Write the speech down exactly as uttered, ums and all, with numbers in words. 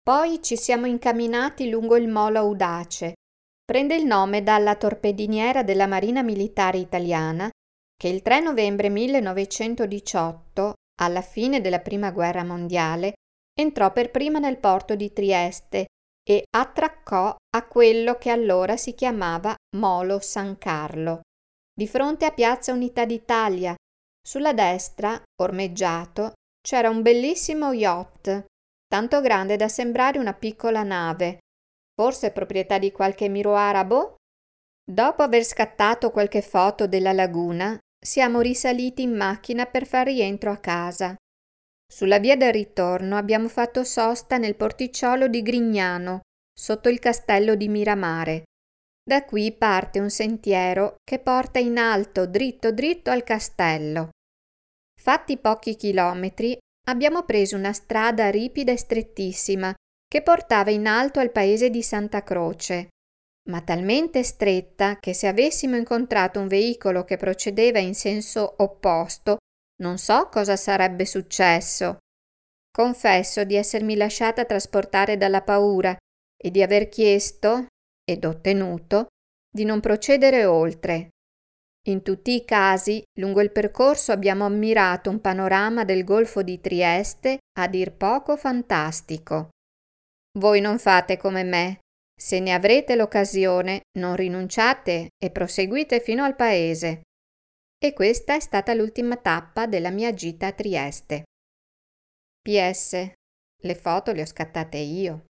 Poi ci siamo incamminati lungo il molo Audace. Prende il nome dalla torpediniera della Marina Militare Italiana che il tre novembre millenovecentodiciotto, alla fine della Prima Guerra Mondiale, entrò per prima nel porto di Trieste e attraccò a quello che allora si chiamava Molo San Carlo, di fronte a Piazza Unità d'Italia. Sulla destra, ormeggiato, c'era un bellissimo yacht, tanto grande da sembrare una piccola nave, forse proprietà di qualche emiro arabo? Dopo aver scattato qualche foto della laguna, siamo risaliti in macchina per far rientro a casa. Sulla via del ritorno abbiamo fatto sosta nel porticciolo di Grignano, sotto il castello di Miramare. Da qui parte un sentiero che porta in alto, dritto dritto al castello. Fatti pochi chilometri, abbiamo preso una strada ripida e strettissima che portava in alto al paese di Santa Croce, ma talmente stretta che se avessimo incontrato un veicolo che procedeva in senso opposto, non so cosa sarebbe successo. Confesso di essermi lasciata trasportare dalla paura e di aver chiesto, ed ottenuto, di non procedere oltre. In tutti i casi, lungo il percorso abbiamo ammirato un panorama del Golfo di Trieste a dir poco fantastico. Voi non fate come me. Se ne avrete l'occasione, non rinunciate e proseguite fino al paese. E questa è stata l'ultima tappa della mia gita a Trieste. P S. Le foto le ho scattate io.